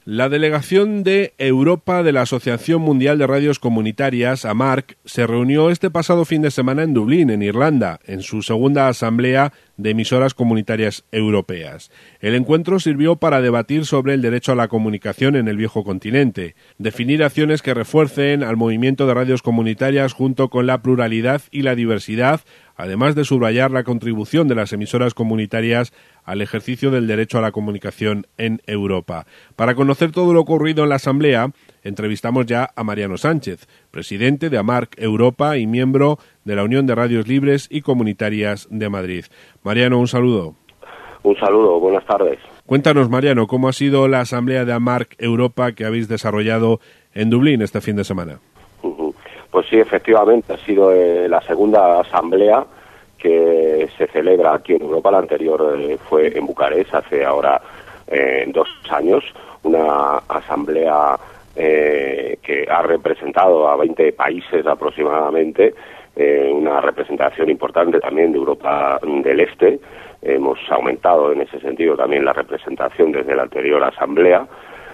La delegación de Europa de la Asociación Mundial de Radios Comunitarias, AMARC, se reunió este pasado fin de semana en Dublín, en Irlanda, en su segunda asamblea de emisoras comunitarias europeas. El encuentro sirvió para debatir sobre el derecho a la comunicación en el viejo continente, definir acciones que refuercen al movimiento de radios comunitarias junto con la pluralidad y la diversidad, además de subrayar la contribución de las emisoras comunitarias al ejercicio del derecho a la comunicación en Europa. Para conocer todo lo ocurrido en la asamblea, entrevistamos ya a Mariano Sánchez, presidente de AMARC Europa y miembro de la Unión de Radios Libres y Comunitarias de Madrid. Mariano, un saludo. Un saludo, buenas tardes. Cuéntanos, Mariano, ¿cómo ha sido la asamblea de AMARC Europa que habéis desarrollado en Dublín este fin de semana? Pues sí, efectivamente, ha sido la segunda asamblea que se celebra aquí en Europa. La anterior fue en Bucarest, hace ahora 2 años, una asamblea que ha representado a 20 países aproximadamente, una representación importante también de Europa del Este. Hemos aumentado en ese sentido también la representación desde la anterior asamblea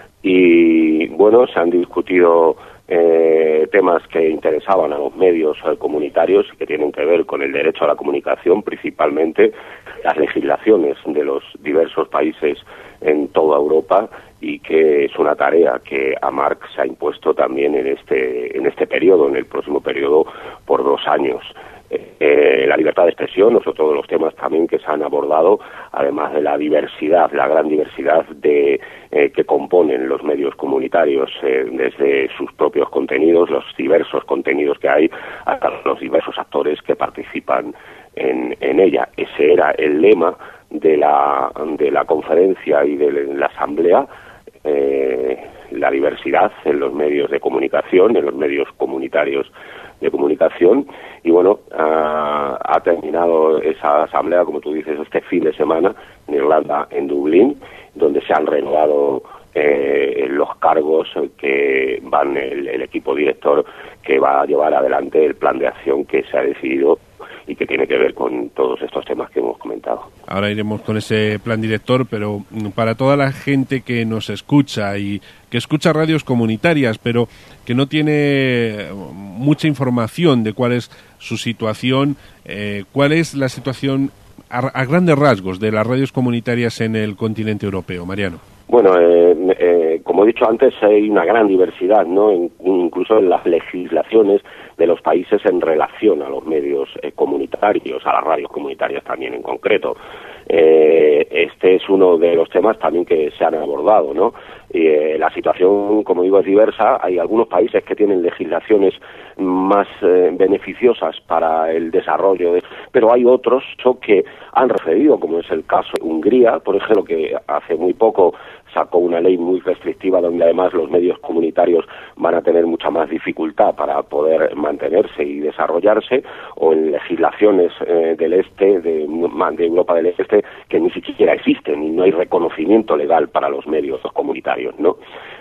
y, bueno, se han discutido temas que interesaban a los medios comunitarios y que tienen que ver con el derecho a la comunicación, principalmente las legislaciones de los diversos países en toda Europa, y que es una tarea que AMARC se ha impuesto también en este periodo, en el próximo periodo, por 2 años. La libertad de expresión es otro de los temas también que se han abordado, además de la diversidad, la gran diversidad que componen los medios comunitarios, desde sus propios contenidos, los diversos contenidos que hay, hasta los diversos actores que participan en ella. Ese era el lema de la conferencia y de la asamblea, la diversidad en los medios de comunicación, en los medios comunitarios de comunicación. Y bueno, ha terminado esa asamblea, como tú dices, este fin de semana en Irlanda, en Dublín, donde se han renovado los cargos que van el equipo director que va a llevar adelante el plan de acción que se ha decidido y que tiene que ver con todos estos temas que hemos comentado. Ahora iremos con ese plan director, pero para toda la gente que nos escucha y que escucha radios comunitarias, pero que no tiene mucha información de cuál es su situación, ¿cuál es la situación a grandes rasgos de las radios comunitarias en el continente europeo, Mariano? Bueno, como he dicho antes, hay una gran diversidad, ¿no? Incluso en las legislaciones de los países en relación a los medios comunitarios, a las radios comunitarias también en concreto. Este es uno de los temas también que se han abordado, ¿no? La situación, como digo, es diversa. Hay algunos países que tienen legislaciones más beneficiosas para el desarrollo, pero hay otros que han referido, como es el caso de Hungría, por ejemplo, que hace muy poco sacó una ley muy restrictiva donde además los medios comunitarios van a tener mucha más dificultad para poder mantenerse y desarrollarse, o en legislaciones del este, de Europa del Este, que ni siquiera existen y no hay reconocimiento legal para los medios comunitarios, ¿no?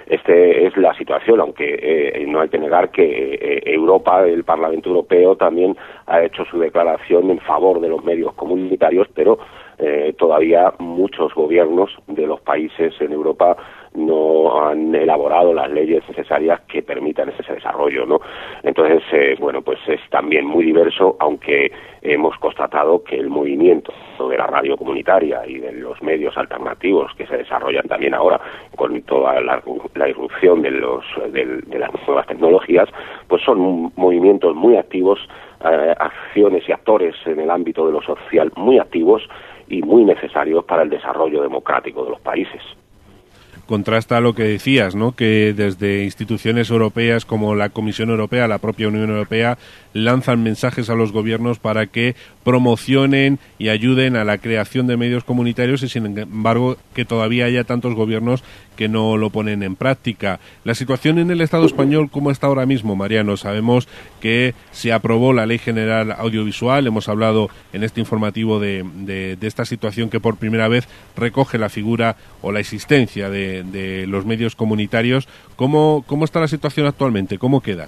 Es la situación, aunque no hay que negar que Europa, el Parlamento Europeo, también ha hecho su declaración en favor de los medios comunitarios, pero todavía muchos gobiernos de los países en Europa no han elaborado las leyes necesarias que permitan ese desarrollo, ¿no? Entonces, bueno, pues es también muy diverso, aunque hemos constatado que el movimiento de la radio comunitaria y de los medios alternativos que se desarrollan también ahora con toda la irrupción de las nuevas tecnologías, pues son movimientos muy activos, acciones y actores en el ámbito de lo social muy activos y muy necesarios para el desarrollo democrático de los países. Contrasta lo que decías, ¿no? Que desde instituciones europeas como la Comisión Europea, la propia Unión Europea, lanzan mensajes a los gobiernos para que promocionen y ayuden a la creación de medios comunitarios y, sin embargo, que todavía haya tantos gobiernos que no lo ponen en práctica. La situación en el Estado español, ¿cómo está ahora mismo, Mariano? Sabemos que se aprobó la Ley General Audiovisual, hemos hablado en este informativo de esta situación que por primera vez recoge la figura o la existencia de los medios comunitarios. ¿Cómo está la situación actualmente? ¿Cómo queda?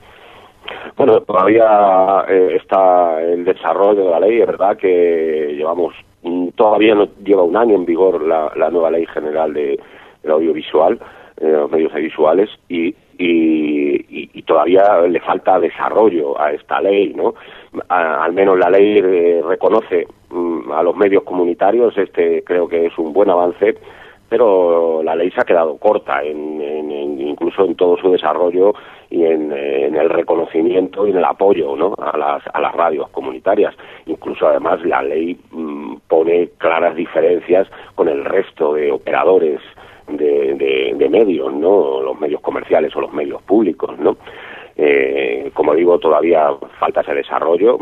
Bueno, todavía está el desarrollo de la ley. Es verdad que todavía no lleva un año en vigor la nueva Ley General del Audiovisual. los medios audiovisuales, y todavía le falta desarrollo a esta ley, ¿no? Al menos la ley reconoce a los medios comunitarios, creo que es un buen avance, pero la ley se ha quedado corta incluso en todo su desarrollo y en el reconocimiento y en el apoyo, ¿no?, a las radios comunitarias. Incluso además la ley pone claras diferencias con el resto de operadores de medios, ¿no?, los medios comerciales o los medios públicos, ¿no? Como digo, todavía falta ese desarrollo.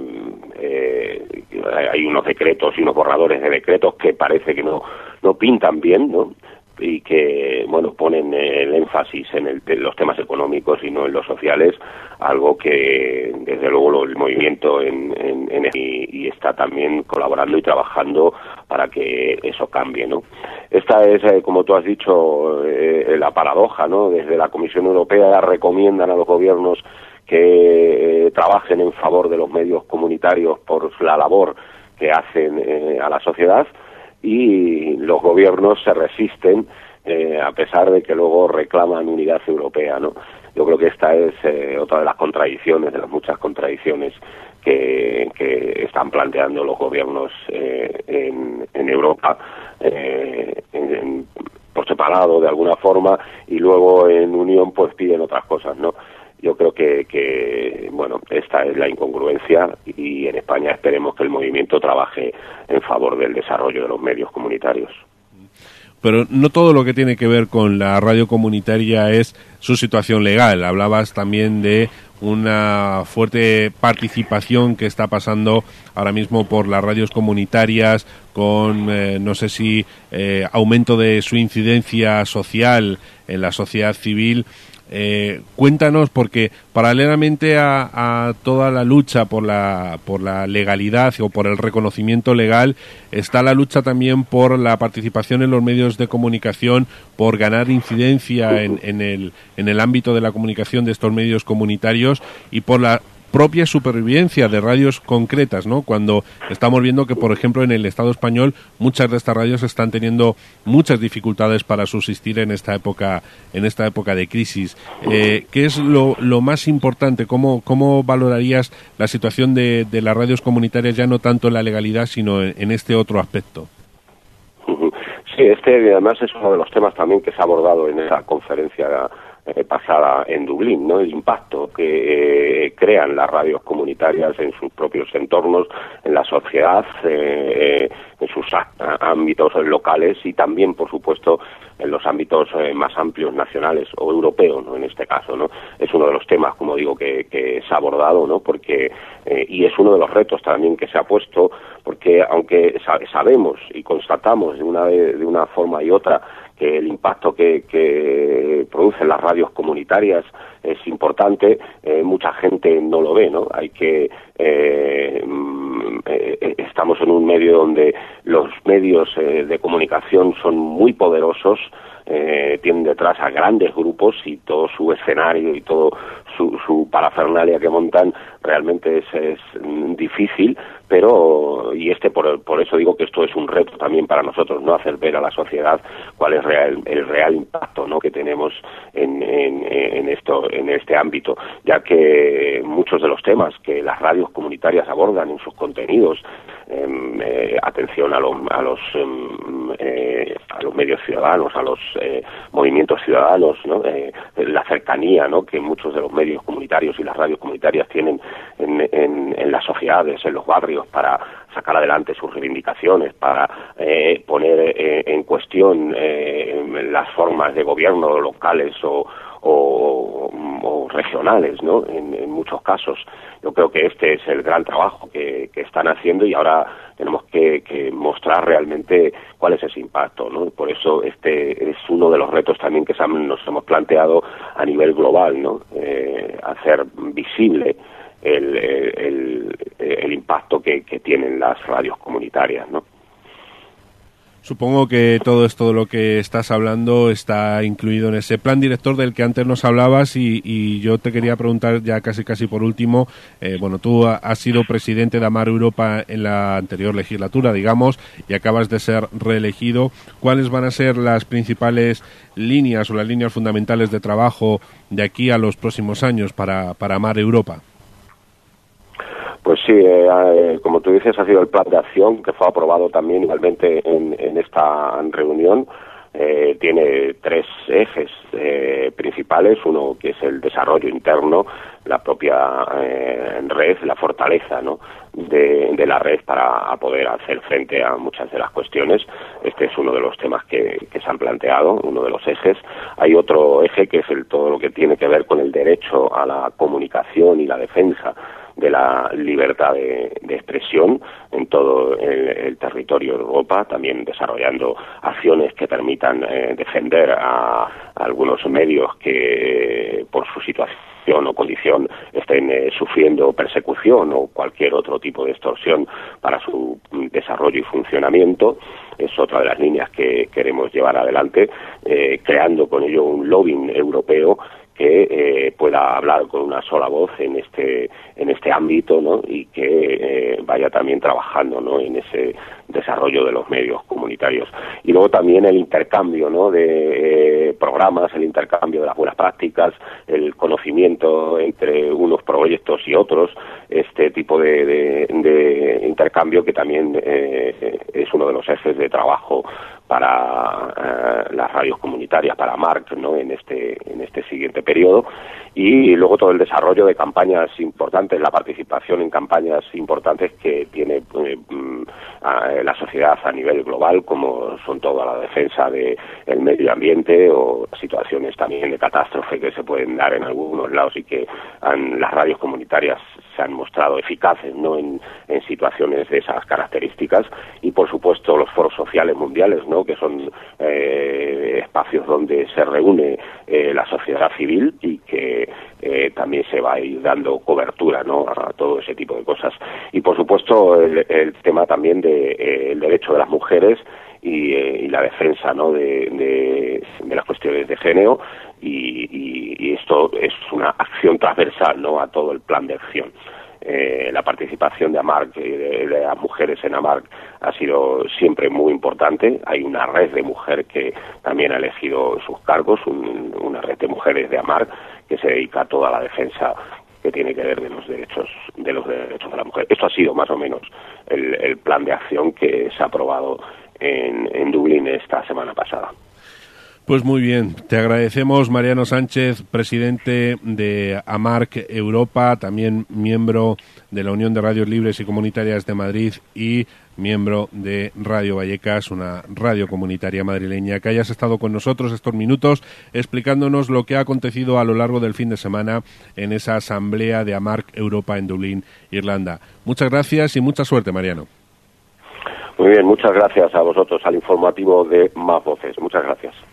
Hay unos decretos y unos borradores de decretos que parece que no pintan bien, ¿no?, y que, bueno, ponen el énfasis en los temas económicos y no en los sociales, algo que desde luego el movimiento y está también colaborando y trabajando para que eso cambie, ¿no? Esta es, como tú has dicho, la paradoja, ¿no? Desde la Comisión Europea recomiendan a los gobiernos que trabajen en favor de los medios comunitarios por la labor que hacen a la sociedad, y los gobiernos se resisten, a pesar de que luego reclaman unidad europea, ¿no? Yo creo que esta es otra de las contradicciones, de las muchas contradicciones que están planteando los gobiernos en Europa, por separado de alguna forma, y luego en unión pues piden otras cosas, ¿no? Yo creo que bueno, esta es la incongruencia, y en España esperemos que el movimiento trabaje en favor del desarrollo de los medios comunitarios. Pero no todo lo que tiene que ver con la radio comunitaria es su situación legal. Hablabas también de una fuerte participación que está pasando ahora mismo por las radios comunitarias, con, no sé si, aumento de su incidencia social en la sociedad civil. Cuéntanos, porque paralelamente a toda la lucha por la legalidad o por el reconocimiento legal, está la lucha también por la participación en los medios de comunicación, por ganar incidencia en el ámbito de la comunicación de estos medios comunitarios, y por la propia supervivencia de radios concretas, ¿no? Cuando estamos viendo que, por ejemplo, en el Estado español muchas de estas radios están teniendo muchas dificultades para subsistir en esta época de crisis. ¿Qué es lo más importante? ¿Cómo valorarías la situación de las radios comunitarias, ya no tanto en la legalidad, sino en este otro aspecto? Sí, además es uno de los temas también que se ha abordado en esa conferencia pasada en Dublín, ¿no? El impacto que crean las radios comunitarias en sus propios entornos, en la sociedad, en sus ámbitos locales, y también, por supuesto, en los ámbitos más amplios, nacionales o europeos, ¿no? En este caso, ¿no? Es uno de los temas, como digo, que se ha abordado, ¿no? Porque y es uno de los retos también que se ha puesto, porque aunque sabemos y constatamos de una forma y otra que el impacto que producen las radios comunitarias es importante, mucha gente no lo ve, ¿no? Estamos en un medio donde los medios de comunicación son muy poderosos, tienen detrás a grandes grupos, y todo su escenario y todo su parafernalia que montan realmente es difícil, pero por eso digo que esto es un reto también para nosotros, no hacer ver a la sociedad cuál es el real impacto, ¿no?, que tenemos en este ámbito, ya que muchos de los temas que las radios comunitarias abordan en sus contenidos, atención a los medios ciudadanos, a los movimientos ciudadanos, ¿no?, la cercanía, ¿no?, que muchos de los medios comunitarios y las radios comunitarias tienen en las sociedades, en los barrios, para sacar adelante sus reivindicaciones, para poner en cuestión las formas de gobierno locales o regionales, ¿no?, en muchos casos. Yo creo que este es el gran trabajo que están haciendo, y ahora tenemos que mostrar realmente cuál es ese impacto, ¿no? Por eso este es uno de los retos también que nos hemos planteado a nivel global, ¿no? Hacer visible el impacto que tienen las radios comunitarias, ¿no? Supongo que todo esto de lo que estás hablando está incluido en ese plan director del que antes nos hablabas y yo te quería preguntar ya casi por último, bueno, tú has sido presidente de AMAR Europa en la anterior legislatura, digamos, y acabas de ser reelegido. ¿Cuáles van a ser las principales líneas o las líneas fundamentales de trabajo de aquí a los próximos años para AMAR Europa? Pues sí, como tú dices, ha sido el plan de acción que fue aprobado también igualmente en esta reunión. Tiene 3 ejes principales, uno que es el desarrollo interno, la propia red, la fortaleza, ¿no?, de la red para poder hacer frente a muchas de las cuestiones. Este es uno de los temas que se han planteado, uno de los ejes. Hay otro eje que es todo lo que tiene que ver con el derecho a la comunicación y la defensa de la libertad de expresión en todo el territorio de Europa, también desarrollando acciones que permitan defender a algunos medios que por su situación o condición estén sufriendo persecución o cualquier otro tipo de extorsión para su desarrollo y funcionamiento. Es otra de las líneas que queremos llevar adelante, creando con ello un lobbying europeo que pueda hablar con una sola voz en este ámbito, ¿no?, y que vaya también trabajando, ¿no?, en ese desarrollo de los medios comunitarios. Y luego también el intercambio, ¿no?, de programas, el intercambio de las buenas prácticas, el conocimiento entre unos proyectos y otros, este tipo de intercambio que también es uno de los ejes de trabajo para las radios comunitarias, para MARC, ¿no?, en este siguiente periodo. Y luego todo el desarrollo de campañas importantes, la participación en campañas importantes que tiene la sociedad a nivel global, como son toda la defensa del medio ambiente o situaciones también de catástrofe que se pueden dar en algunos lados y que las radios comunitarias se han mostrado eficaces, ¿no?, en situaciones de esas características. Y por supuesto los foros sociales mundiales, ¿no?, que son espacios donde se reúne la sociedad civil y que también se va a ir dando cobertura, ¿no?, a todo ese tipo de cosas. Y por supuesto el tema también el derecho de las mujeres y la defensa, ¿no?, de las cuestiones de género, y esto es una acción transversal, ¿no?, a todo el plan de acción. La participación de AMARC y de las mujeres en AMARC ha sido siempre muy importante. Hay una red de mujeres que también ha elegido sus cargos, una red de mujeres de AMARC que se dedica a toda la defensa que tiene que ver de los derechos de la mujer. Esto ha sido más o menos el plan de acción que se ha aprobado en Dublín esta semana pasada. Pues muy bien, te agradecemos, Mariano Sánchez, presidente de AMARC Europa, también miembro de la Unión de Radios Libres y Comunitarias de Madrid y miembro de Radio Vallecas, una radio comunitaria madrileña, que hayas estado con nosotros estos minutos explicándonos lo que ha acontecido a lo largo del fin de semana en esa asamblea de AMARC Europa en Dublín, Irlanda. Muchas gracias y mucha suerte, Mariano. Muy bien, muchas gracias a vosotros, al informativo de Más Voces. Muchas gracias.